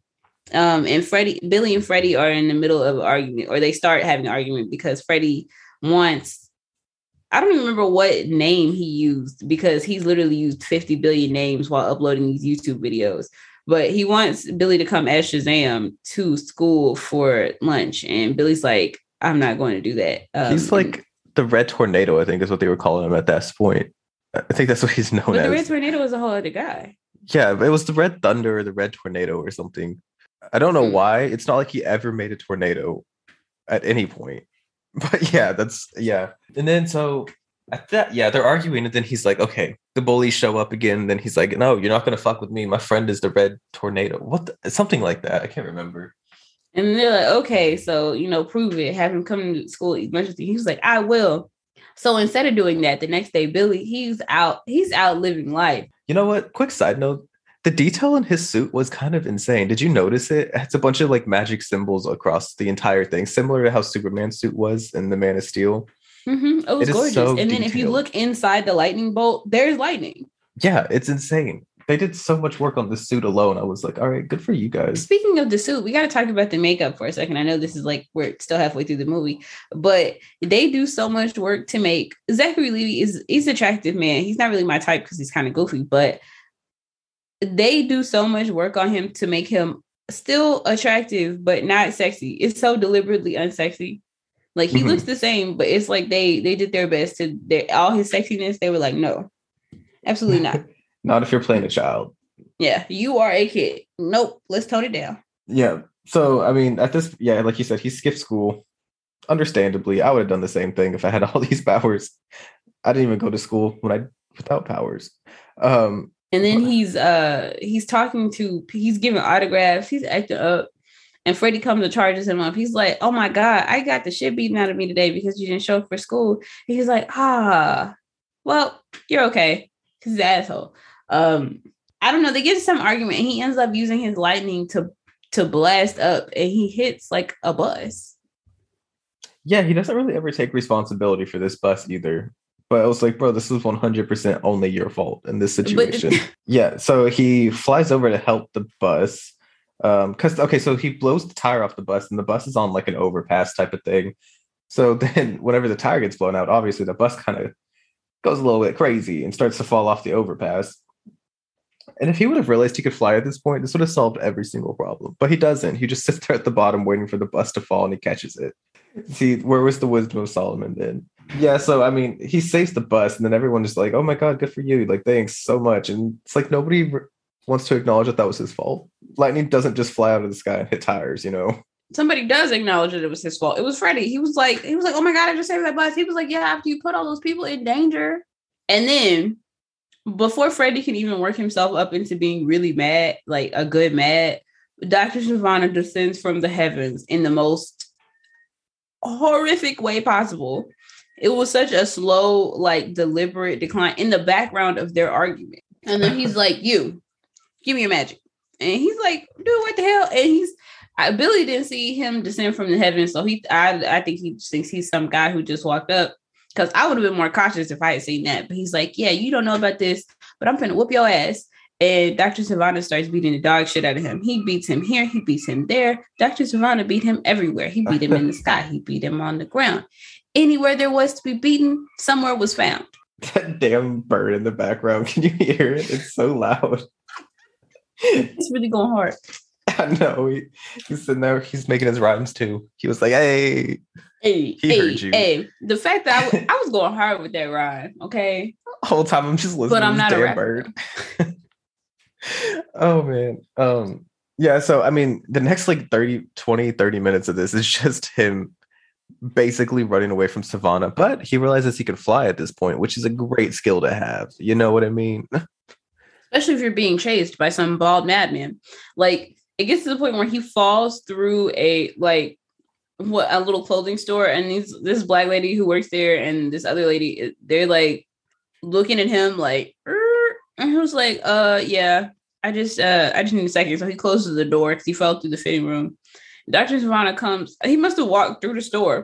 Um, and Freddie, Billy and Freddie are in the middle of an argument, or they start having an argument because Freddie wants, I don't even remember what name he used because he's literally used fifty billion names while uploading these YouTube videos. But he wants Billy to come as Shazam to school for lunch. And Billy's like, I'm not going to do that. Um, he's like the Red Tornado, I think is what they were calling him at that point. I think that's what he's known but as. The Red Tornado was a whole other guy. Yeah, it was the Red Thunder or the Red Tornado or something. I don't know mm. why. It's not like he ever made a tornado at any point. But yeah, that's, yeah. And then so at that, yeah, they're arguing. And then he's like, okay, the bullies show up again. And then he's like, no, you're not going to fuck with me. My friend is the Red Tornado. What? The, something like that. I can't remember. And they're like, okay, so, you know, prove it. Have him come to school emergency. He was like, I will. So instead of doing that, the next day, Billy, he's out. He's out living life. You know what? Quick side note. The detail in his suit was kind of insane. Did you notice it? It's a bunch of like magic symbols across the entire thing, similar to how Superman's suit was in the Man of Steel. Mm-hmm. It was it gorgeous. So and detailed. Then if you look inside the lightning bolt, there's lightning. Yeah, it's insane. They did so much work on the suit alone. I was like, all right, good for you guys. Speaking of the suit, we got to talk about the makeup for a second. I know this is like, we're still halfway through the movie, but they do so much work to make Zachary Levi is he's an attractive man. He's not really my type because he's kind of goofy, but they do so much work on him to make him still attractive, but not sexy. It's so deliberately unsexy. Like he mm-hmm. looks the same, but it's like they they did their best to their, all his sexiness. They were like, no, absolutely not. Not if you're playing a child. Yeah, you are a kid. Nope, let's tone it down. Yeah. So I mean, at this, yeah, like you said, he skipped school. Understandably, I would have done the same thing if I had all these powers. I didn't even go to school when I without powers. Um, And then he's uh he's talking to he's giving autographs, he's acting up, and Freddie comes and charges him up. He's like, oh my God, I got the shit beaten out of me today because you didn't show up for school. And he's like, ah, well, you're okay. He's an asshole. Um, I don't know. They get into some argument and he ends up using his lightning to to blast up and he hits like a bus. Yeah, he doesn't really ever take responsibility for this bus either. But I was like, bro, this is one hundred percent only your fault in this situation. But- yeah, so he flies over to help the bus. Um, cause okay, so he blows the tire off the bus and the bus is on like an overpass type of thing. So then whenever the tire gets blown out, obviously the bus kind of goes a little bit crazy and starts to fall off the overpass. And if he would have realized he could fly at this point, this would have solved every single problem. But he doesn't. He just sits there at the bottom waiting for the bus to fall and he catches it. See, where was the wisdom of Solomon then? Yeah, so I mean, he saves the bus and then everyone is like, oh my God, good for you. Like, thanks so much. And it's like nobody re- wants to acknowledge that that was his fault. Lightning doesn't just fly out of the sky and hit tires, you know? Somebody does acknowledge that it was his fault. It was Freddie. He was like, he was like, oh my God, I just saved that bus. He was like, yeah, after you put all those people in danger. And then before Freddie can even work himself up into being really mad, like a good mad, Doctor Sivana descends from the heavens in the most horrific way possible. It was such a slow, like deliberate decline in the background of their argument. And then he's like, you, give me your magic. And he's like, dude, what the hell? And he's, I, Billy didn't see him descend from the heavens. So he, I, I think he thinks he's some guy who just walked up. Because I would have been more cautious if I had seen that. But he's like, yeah, you don't know about this, but I'm finna whoop your ass. And Doctor Sivana starts beating the dog shit out of him. He beats him here. He beats him there. Doctor Sivana beat him everywhere. He beat him in the sky. He beat him on the ground. Anywhere there was to be beaten, somewhere was found. That damn bird in the background. Can you hear it? It's so loud. It's really going hard. I know. He, he's sitting there. He's making his rhymes too. He was like, hey. Hey, he hey, heard you. Hey, the fact that I, w- I was going hard with that rhyme, okay? The whole time I'm just listening but I'm to not this a damn rapper. bird. Oh, man. Um, yeah, so, I mean, the next, like, thirty, twenty, thirty minutes of this is just him basically running away from Sivana, but he realizes he can fly at this point, which is a great skill to have. You know what I mean? Especially if you're being chased by some bald madman. Like, it gets to the point where he falls through a, like, what a little clothing store, and these this black lady who works there and this other lady, they're like looking at him like, er, and he was like, uh yeah, I just uh I just need a second. So he closes the door because he fell through the fitting room. Doctor Sivana comes, he must have walked through the store.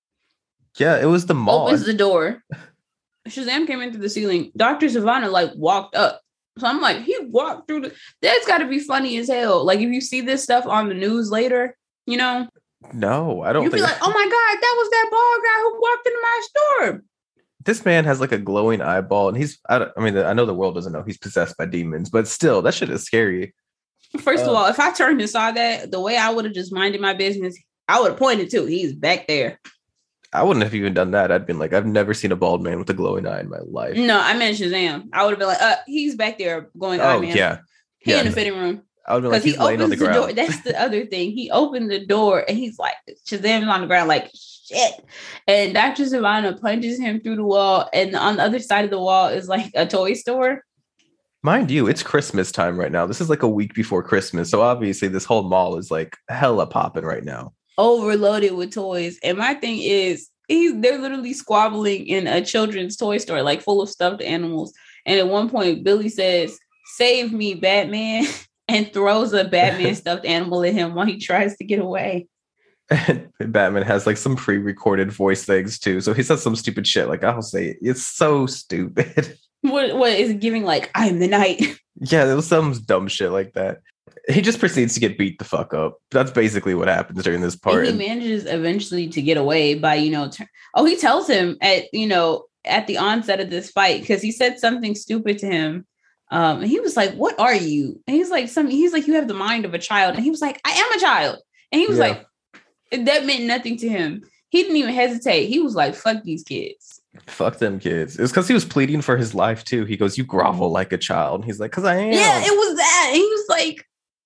Yeah, it was the mall. Opens the door. Shazam came in through the ceiling. Doctor Sivana like walked up. So I'm like, he walked through the, that's gotta be funny as hell. Like if you see this stuff on the news later, you know. No, I don't You'd think. be like, oh my God, that was that bald guy who walked into my store. This man has like a glowing eyeball, and he's, I, don't, I mean, I know the world doesn't know he's possessed by demons, but still, that shit is scary. First uh, of all, if I turned and saw that, the way I would have just minded my business, I would have pointed to, he's back there. I wouldn't have even done that. I'd been like, I've never seen a bald man with a glowing eye in my life. No, I meant Shazam. I would have been like, uh, he's back there going, oh, oh, man. yeah. He yeah, in the no. fitting room. I would be like, Because he's he laying on opens the the, ground. door. That's the other thing. He opened the door and he's like, Shazam's on the ground like, shit. And Doctor Sivana punches him through the wall. And on the other side of the wall is like a toy store. Mind you, it's Christmas time right now. This is like a week before Christmas. So obviously this whole mall is like hella popping right now. Overloaded with toys. And my thing is, he's they're literally squabbling in a children's toy store, like full of stuffed animals. And at one point, Billy says, save me, Batman. And throws a Batman stuffed animal at him while he tries to get away. And Batman has like some pre-recorded voice things too. So he says some stupid shit. Like, I'll say it. It's so stupid. What what is it giving? Like, I'm the knight. Yeah, there was some dumb shit like that. He just proceeds to get beat the fuck up. That's basically what happens during this part. And he manages eventually to get away by, you know, ter- oh, he tells him at, you know, at the onset of this fight, because he said something stupid to him. Um, and he was like, what are you? And he's like, some, he's like, you have the mind of a child. And he was like, I am a child. And he was Yeah. like, that meant nothing to him. He didn't even hesitate. He was like, fuck these kids. Fuck them kids. It's because he was pleading for his life too. He goes, you grovel like a child. And he's like, because I am. Yeah, it was that. And he was like,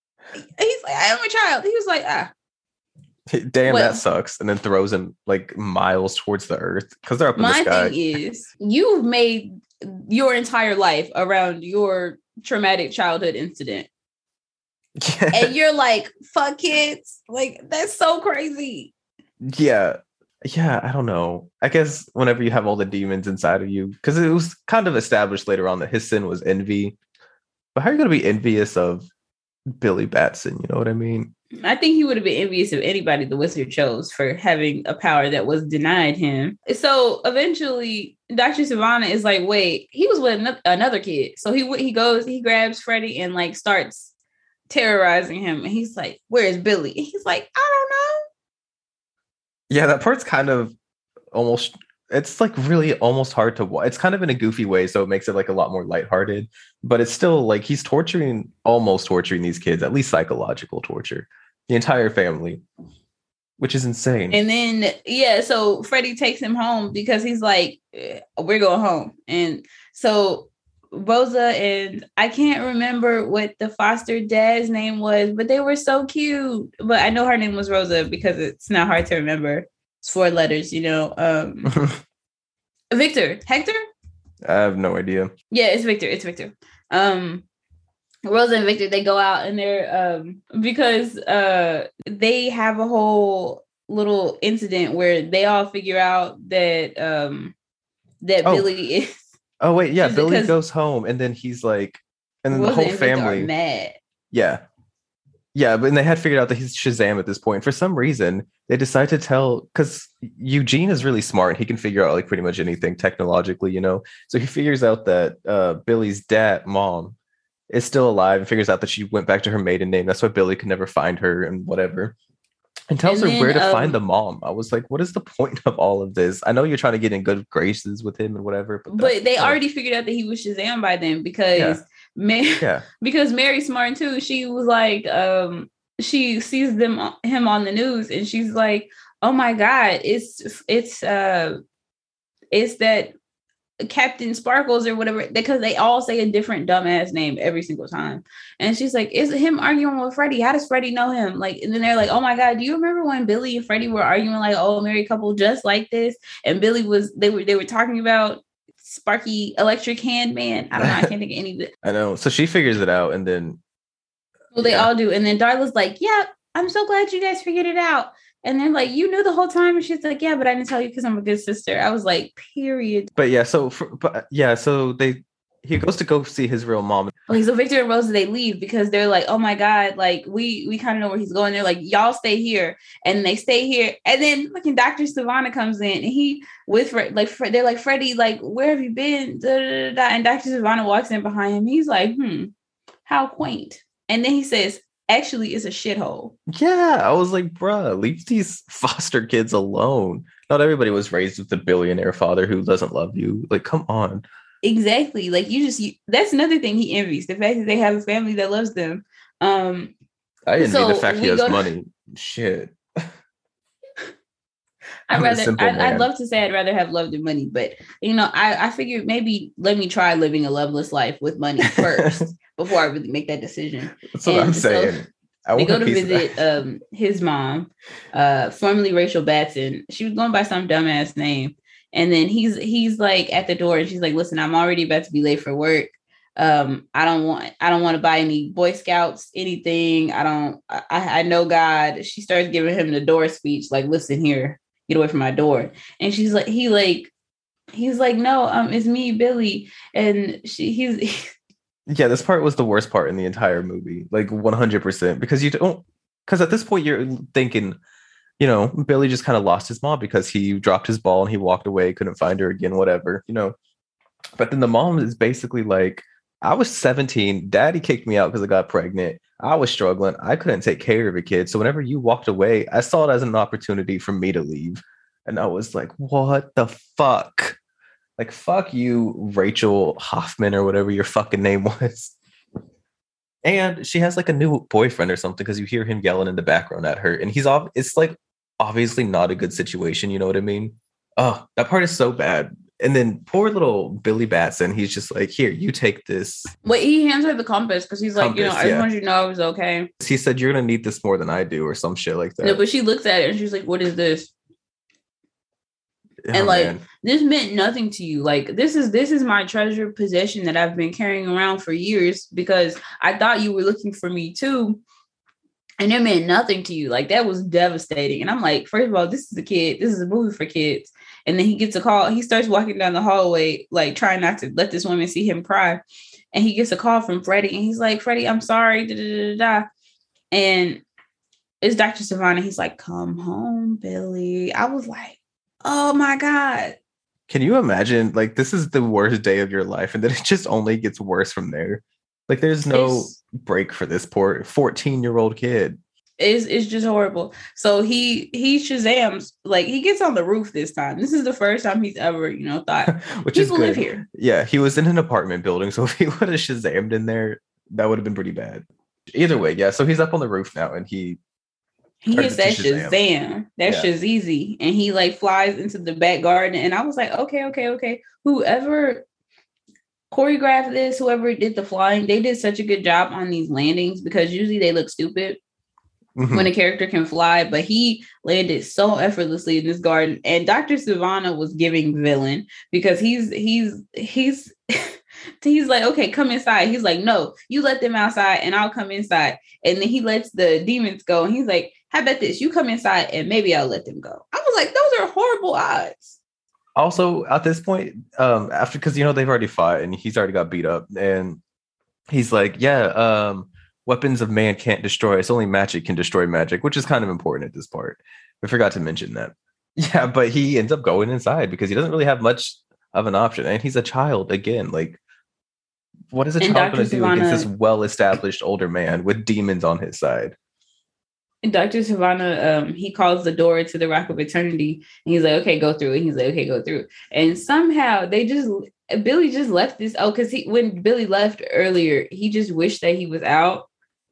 he's like, I am a child. He was like, ah. Damn, Well- that sucks. And then throws him like miles towards the earth because they're up in the My sky. thing is, you've made your entire life around your traumatic childhood incident. And you're like, fuck kids. Like, that's so crazy. Yeah. Yeah, I don't know. I guess whenever you have all the demons inside of you, because it was kind of established later on that his sin was envy. But how are you going to be envious of Billy Batson? You know what I mean? I think he would have been envious of anybody the wizard chose for having a power that was denied him. So eventually, Doctor Sivana is like, wait, he was with ano- another kid. So he he goes, he grabs Freddie and like starts terrorizing him. And he's like, where's Billy? And he's like, I don't know. Yeah, that part's kind of almost It's like really almost hard to watch. It's kind of in a goofy way, so it makes it like a lot more lighthearted. But it's still like he's torturing, almost torturing these kids, at least psychological torture, the entire family, which is insane. And then yeah, so Freddie takes him home because he's like, "Eh, we're going home." And so Rosa and I can't remember what the foster dad's name was, but they were so cute. But I know her name was Rosa because it's not hard to remember. It's four letters, you know. Um, Victor, Hector? I have no idea. Yeah, it's Victor. It's Victor. Um, Rosa and Victor, they go out and they're um because uh they have a whole little incident where they all figure out that um that Oh. Billy is. Oh wait, yeah, Is it Billy 'cause goes home and then he's like, and then the Rosa whole and Victor are family. mad. Yeah. Yeah, but they had figured out that he's Shazam at this point. For some reason, they decide to tell because Eugene is really smart. He can figure out like pretty much anything technologically, you know. So he figures out that uh, Billy's dad, mom, is still alive and figures out that she went back to her maiden name. That's why Billy could never find her and whatever. And tells And her then, where to um, find the mom. I was like, what is the point of all of this? I know you're trying to get in good graces with him and whatever, but, But they uh, already figured out that he was Shazam by then because Yeah. Mary, yeah. because Mary's smart too. She was like, um, she sees them him on the news and she's like, oh my God, it's it's uh it's that Captain Sparkles or whatever, because they all say a different dumbass name every single time. And she's like, is it him arguing with Freddie? How does Freddie know him? Like, and then they're like, oh my God, do you remember when Billy and Freddie were arguing like, oh, married couple just like this? And Billy was, they were, they were talking about Sparky Electric Hand Man. I don't know. I can't think of any of it. I know. So she figures it out and then Well, they Yeah. all do. And then Darla's like, yeah, I'm so glad you guys figured it out. And they're like, you knew the whole time. And she's like, yeah, but I didn't tell you because I'm a good sister. I was like, period. But yeah, so for, but yeah, so they he goes to go see his real mom. Okay, so Victor and Rosa, they leave because they're like, oh my God, like we we kind of know where he's going. They're like, y'all stay here. And they stay here. And then fucking Doctor Savannah comes in and he with Fred, like Fred, they're like, Freddie, like, where have you been? Da, da, da, da. And Doctor Savannah walks in behind him. He's like, hmm, how quaint. And then he says, actually, it's a shithole. Yeah, I was like, bruh, leave these foster kids alone. Not everybody was raised with a billionaire father who doesn't love you. Like, come on. Exactly. Like you just, you, that's another thing he envies, the fact that they have a family that loves them. Um, I envy So the fact he we has go to- money. Shit. I'd I'm a rather, simple I'd, I'd man. love to say I'd rather have love than money, but you know, I, I figured maybe let me try living a loveless life with money first before I really make that decision. That's what And I'm so saying. I They want go a to piece of visit that. um his mom, uh, formerly Rachel Batson. She was going by some dumbass name. And then he's he's like at the door and she's like, listen, I'm already about to be late for work. Um, I don't want I don't want to buy any Boy Scouts, anything. I don't I, I know God. She starts giving him the door speech, like, listen here, get away from my door. And she's like, he like, he's like, no, um, it's me, Billy. And she he's Yeah, this part was the worst part in the entire movie. Like one hundred percent. Because you don't because at this point you're thinking, you know, Billy just kind of lost his mom because he dropped his ball and he walked away, couldn't find her again, whatever, you know. But then the mom is basically like, I was seventeen, daddy kicked me out because I got pregnant. I was struggling. I couldn't take care of a kid. So whenever you walked away, I saw it as an opportunity for me to leave. And I was like, what the fuck? Like, fuck you, Rachel Hoffman or whatever your fucking name was. And she has like a new boyfriend or something because you hear him yelling in the background at her. And he's off. It's like obviously not a good situation. You know what I mean? Oh, that part is so bad. And then poor little Billy Batson, he's just like, here, you take this. wait, he hands her the compass because he's like, you know, Compass, I just yeah. want you to know I was okay. He said, you're going to need this more than I do or some shit like that. No, but she looks at it and she's like, what is this? Oh, and like man. this meant nothing to you. Like this is this is my treasured possession that I've been carrying around for years because I thought you were looking for me too. And it meant nothing to you. Like that was devastating. And I'm like, first of all, this is a kid. This is a movie for kids. And then he gets a call. He starts walking down the hallway, like trying not to let this woman see him cry. And he gets a call from Freddie. And he's like, Freddie, I'm sorry. Da, da, da, da, da. And it's Doctor Savannah. He's like, come home, Billy. I was like, oh my God. Can you imagine? Like, this is the worst day of your life. And then it just only gets worse from there. Like, there's no It's- break for this poor fourteen year old kid. It's, it's just horrible. So he he Shazams, like he gets on the roof this time. This is the first time he's ever, you know, thought which people is good. live here. Yeah, he was in an apartment building, so if he would have Shazammed in there, that would have been pretty bad. Either way, yeah. So he's up on the roof now, and he he hits that Shazam. Shazam. That's yeah. Shazizi, and he like flies into the back garden. And I was like, okay, okay, okay. Whoever choreographed this, whoever did the flying, they did such a good job on these landings because usually they look stupid. Mm-hmm. When a character can fly, but he landed so effortlessly in this garden. And Doctor Sivana was giving villain because he's he's he's he's like, okay, come inside. He's like, no, you let them outside and I'll come inside. And then he lets the demons go. And he's like, how about this? You come inside and maybe I'll let them go. I was like, those are horrible odds. Also, at this point, um, after because you know they've already fought and he's already got beat up, and he's like, yeah, um. weapons of man can't destroy. It's only magic can destroy magic, which is kind of important at this part. We forgot to mention that. Yeah, but he ends up going inside because he doesn't really have much of an option. And he's a child again. Like, what is a and child going to do against this well-established older man with demons on his side? And Doctor Sivana, um, he calls the door to the Rock of Eternity. And he's like, okay, go through. And he's like, okay, go through. And somehow they just... Billy just left this. Oh, because he when Billy left earlier, he just wished that he was out.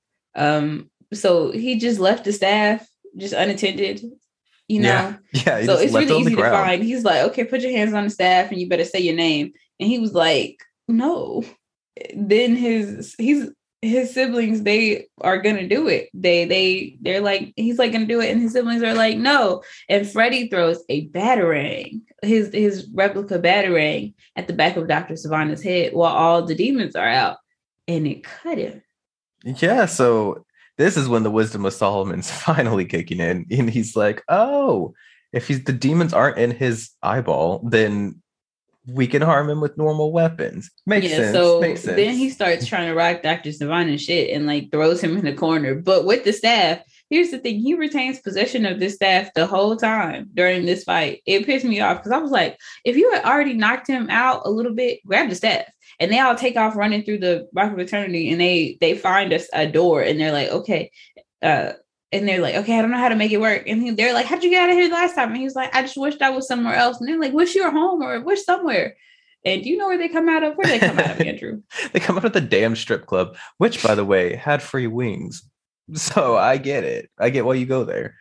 Um, so he just left the staff just unattended, you know. Yeah, yeah so it's really easy to find. He's like, okay, put your hands on the staff and you better say your name. And he was like, no. Then his he's his siblings, they are gonna do it. They they they're like, he's like gonna do it, and his siblings are like, no. And Freddy throws a batarang, his his replica batarang at the back of Doctor Sivana's head while all the demons are out, and it cut him. Yeah, so this is when the wisdom of Solomon's finally kicking in, and he's like, oh, if he's the demons aren't in his eyeball, then we can harm him with normal weapons. Makes yeah, sense. So Makes sense. Then he starts trying to rock Doctor Sivana and shit and like throws him in the corner. But with the staff, here's the thing. He retains possession of this staff the whole time during this fight. It pissed me off because I was like, if you had already knocked him out a little bit, grab the staff. And they all take off running through the Rock of Eternity, and they they find us a door, and they're like, okay. Uh, and they're like, okay, I don't know how to make it work. And he, they're like, how'd you get out of here last time? And he was like, I just wished I was somewhere else. And they're like, wish you were home or wish somewhere. And do you know where they come out of? Where they come out of, Andrew? They come out of the damn strip club, which, by the way, had free wings. So I get it. I get why you go there.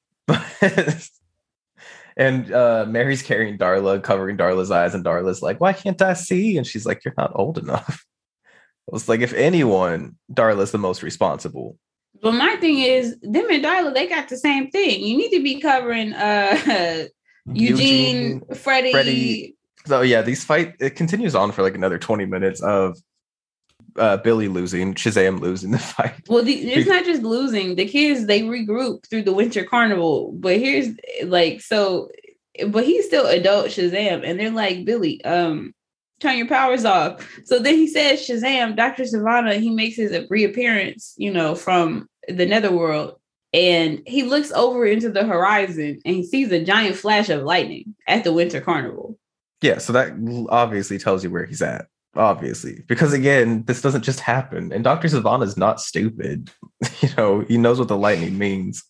And uh, Mary's carrying Darla, covering Darla's eyes, and Darla's like, why can't I see? And she's like, you're not old enough. I was like, if anyone, Darla's the most responsible. But my thing is, them and Darla, they got the same thing. You need to be covering uh, Eugene, Eugene Freddie. Freddie. So yeah, these fight, it continues on for like another twenty minutes of uh, Billy losing, Shazam losing the fight. Well, the, it's not just losing. The kids, they regroup through the Winter Carnival. But here's like, so, but he's still adult Shazam. And they're like, Billy, um, turn your powers off. So then he says, Shazam, Doctor Sivana, he makes his reappearance, you know, from the netherworld. And he looks over into the horizon and he sees a giant flash of lightning at the Winter Carnival. Yeah, so that obviously tells you where he's at. Obviously, because again, this doesn't just happen. And Doctor Sivana is not stupid. You know, he knows what the lightning means.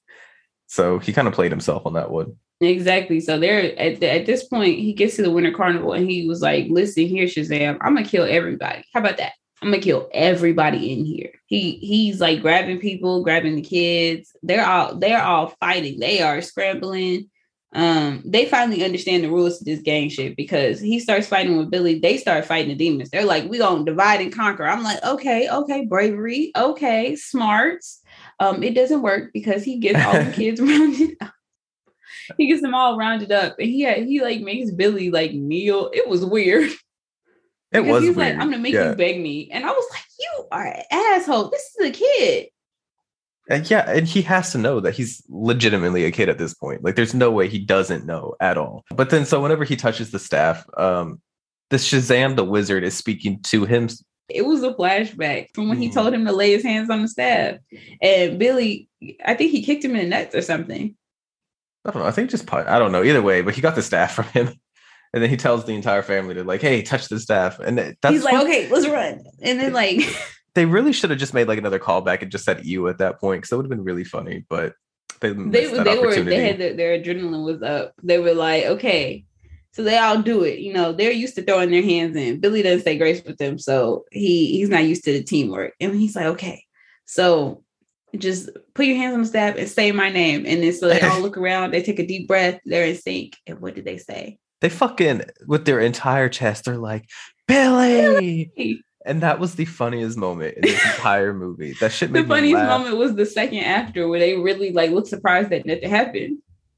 So he kind of played himself on that one. Exactly. So there, at, the, at this point, he gets to the Winter Carnival and he was like, listen here, Shazam, I'm going to kill everybody. How about that? I'm going to kill everybody in here. He He's like grabbing people, grabbing the kids. They're all, they're all fighting. They are scrambling. Um, they finally understand the rules to this gang shit because he starts fighting with Billy. They start fighting the demons. They're like, we gonna divide and conquer. I'm like, okay, okay, bravery, okay, smarts. Um, it doesn't work because he gets all the kids rounded up. He gets them all rounded up, and he had, he like makes Billy like kneel. It was weird. It was he's weird. like, I'm gonna make yeah. you beg me, and I was like, you are an asshole. This is a kid. And yeah, and he has to know that he's legitimately a kid at this point. Like, there's no way he doesn't know at all. But then, so whenever he touches the staff, um, the Shazam, the wizard, is speaking to him. It was a flashback from when mm. he told him to lay his hands on the staff. And Billy, I think he kicked him in the nuts or something. I don't know. I think just, I don't know. Either way, but he got the staff from him. And then he tells the entire family to like, hey, touch the staff. And that's he's like, okay, let's run. And then like... They really should have just made like another callback and just said "you" at that point, because it would have been really funny. But they They missed that they were opportunity. they had their, their adrenaline was up. They were like, okay, so they all do it. You know, they're used to throwing their hands in. Billy doesn't say grace with them, so he he's not used to the teamwork. And he's like, okay, so just put your hands on the staff and say my name. And then so they all look around, they take a deep breath, they're in sync. And what did they say? They fucking, with their entire chest, they're like, Billy! Billy! And that was the funniest moment in this entire movie. That shit made the funniest me laugh. moment was the second after, where they really like looked surprised that nothing happened.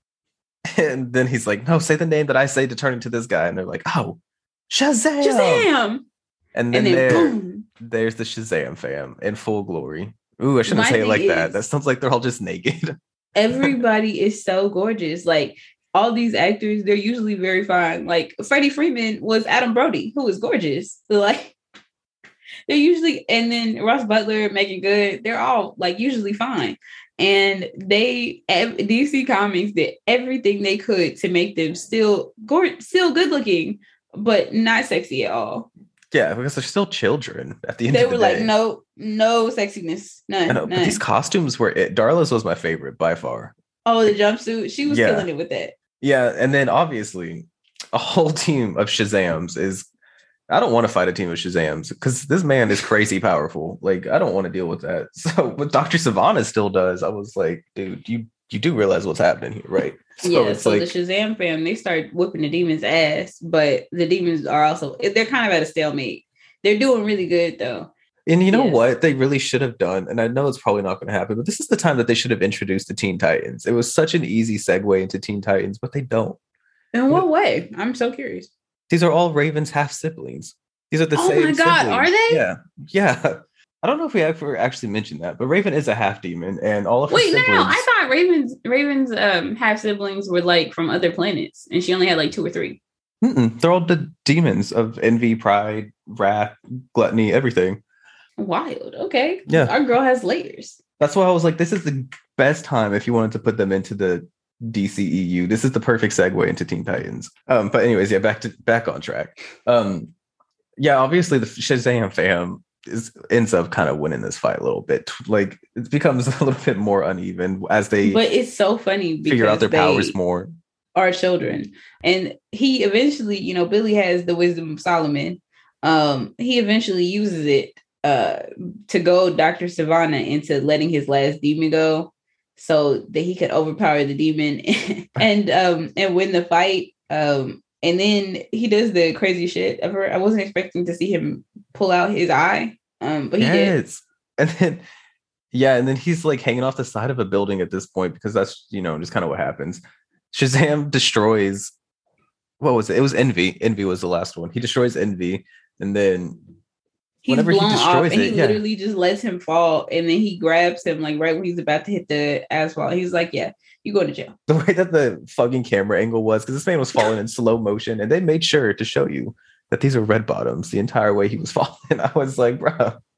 And then he's like, no, say the name that I say to turn into this guy. And they're like, oh, Shazam! Shazam! And then, and then there, boom. There's the Shazam fam in full glory. Ooh, I shouldn't My say it like thing that. is- That sounds like they're all just naked. Everybody is so gorgeous. Like all these actors, they're usually very fine. Like Freddie Freeman was Adam Brody, who was gorgeous. So like they're usually, and then Ross Butler, Megan Good, they're all like usually fine. And they D C Comics did everything they could to make them still gorgeous, still good looking, but not sexy at all. Yeah, because they're still children at the end They of the were like, day. no, no sexiness, none. I know, but none. these costumes were it. Darla's was my favorite by far. Oh, the jumpsuit, she was Yeah. killing it with that. Yeah, and then obviously a whole team of Shazams is. I don't want to fight a team of Shazams because this man is crazy powerful. Like, I don't want to deal with that. So, but Doctor Savannah still does. I was like, dude, you you do realize what's happening here, right? So yeah, it's so like, the Shazam fam, they start whooping the demons' ass, but the demons are also, they're kind of at a stalemate. They're doing really good though. and you know yes. what they really should have done, and I know it's probably not going to happen, but this is the time that they should have introduced the Teen Titans. It was such an easy segue into Teen Titans, but they don't. In what way? I'm so curious. These are all Raven's half siblings. These are the Oh same my God, siblings. are they? Yeah. Yeah. I don't know if we ever actually mentioned that, but Raven is a half demon, and all of her Wait, no, siblings. no, I thought Raven's Raven's um half siblings were like from other planets, and she only had like two or three. Mm-mm. They're all the demons of envy, pride, wrath, gluttony, everything. Wild. Okay. Yeah. Our girl has layers. That's why I was like, this is the best time if you wanted to put them into the D C E U. This is the perfect segue into Teen Titans. Um, but anyways, yeah, back to back on track. Um, yeah, obviously the Shazam fam is ends up kind of winning this fight a little bit. Like it becomes a little bit more uneven as they But it's so funny because figure out their they powers more. are children. And he eventually, you know, Billy has the wisdom of Solomon. Um, he eventually uses it uh to goad Doctor Savannah into letting his last demon go so that he could overpower the demon and um and win the fight. Um and then he does the crazy shit ever. I wasn't expecting to see him pull out his eye. Um, but he did. Yes. And then yeah, and then he's like hanging off the side of a building at this point because that's, you know, just kind of what happens. Shazam destroys what was it? It was Envy. Envy was the last one. He destroys Envy, and then He's whenever he blown off destroys and it, he yeah. literally just lets him fall, and then he grabs him like right when he's about to hit the asphalt. He's like, yeah, you go to jail. The way that the fucking camera angle was, because this man was falling in slow motion, and they made sure to show you that these are red bottoms the entire way he was falling. I was like, bro,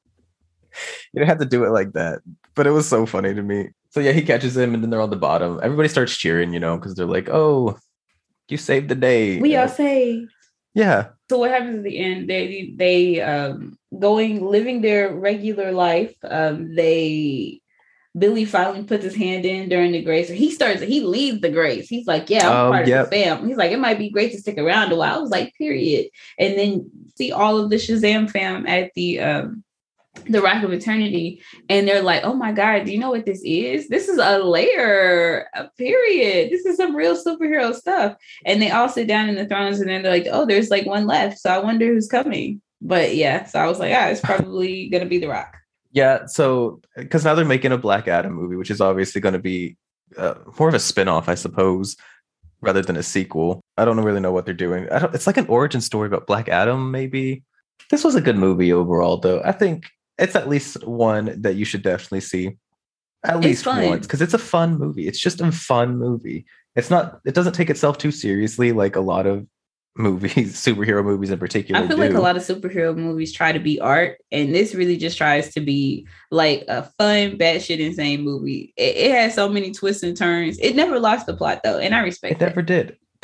you don't have to do it like that. But it was so funny to me. So yeah, he catches him, and then they're on the bottom. Everybody starts cheering, you know, because they're like, oh, you saved the day. We You all know? say. Yeah. So what happens at the end? They they um going living their regular life. Um, they Billy finally puts his hand in during the grace. He starts. He leads the grace. He's like, yeah, I'm Oh, part yep. of the fam. He's like, it might be great to stick around a while. I was like, period. And then see all of the Shazam fam at the um the Rock of Eternity, and they're like, oh my God, do you know what this is? This is a layer, a period. This is some real superhero stuff. And they all sit down in the thrones, and then they're like, oh, there's like one left. So I wonder who's coming. But yeah, so I was like, ah, it's probably going to be The Rock. Yeah. So, because now they're making a Black Adam movie, which is obviously going to be uh, more of a spinoff, I suppose, rather than a sequel. I don't really know what they're doing. I don't, it's like an origin story about Black Adam, maybe. This was a good movie overall, though. I think it's at least one that you should definitely see at least fun. once, because it's a fun movie. It's just a fun movie. It's not, it doesn't take itself too seriously like a lot of movies, superhero movies in particular. I feel do. like a lot of superhero movies try to be art, and this really just tries to be like a fun, batshit insane movie. It, it has so many twists and turns. It never lost the plot though, and I respect It never that. did.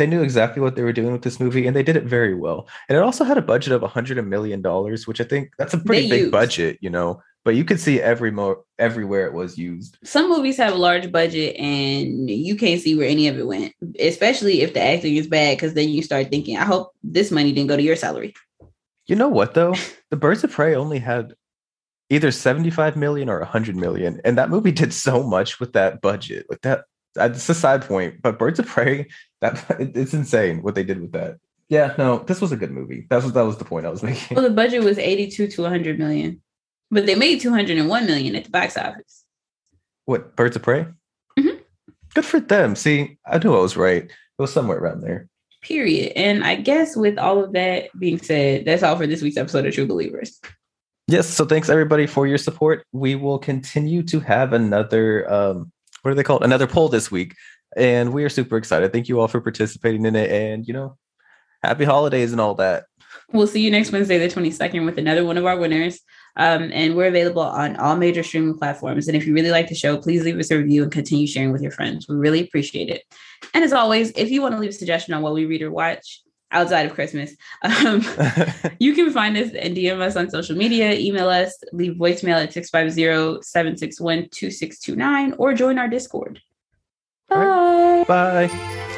they knew exactly what they were doing with this movie, and they did it very well. And it also had a budget of a hundred million dollars, which I think that's a pretty They big used. budget, you know. But you could see every mo everywhere it was used. Some movies have a large budget and you can't see where any of it went, especially if the acting is bad, because then you start thinking, I hope this money didn't go to your salary. You know what, though? The Birds of Prey only had either seventy-five million or one hundred million. And that movie did so much with that budget. Like that, that's a side point. But Birds of Prey, that it's insane what they did with that. Yeah, no, this was a good movie. That was that was the point I was making. Well, the budget was eighty-two to one hundred million. But they made two hundred one million at the box office. What, Birds of Prey? Mm-hmm. Good for them. See, I knew I was right. It was somewhere around there. Period. And I guess with all of that being said, that's all for this week's episode of True Believers. Yes. So thanks everybody for your support. We will continue to have another, um, what are they called? Another poll this week. And we are super excited. Thank you all for participating in it. And, you know, happy holidays and all that. We'll see you next Wednesday, the twenty-second, with another one of our winners. Um, and we're available on all major streaming platforms. And if you really like the show, please leave us a review and continue sharing with your friends. We really appreciate it. And as always, if you want to leave a suggestion on what we read or watch outside of Christmas, um, you can find us and D M us on social media, email us, leave voicemail at six five zero, seven six one, two six two nine, or join our Discord. Bye. Bye.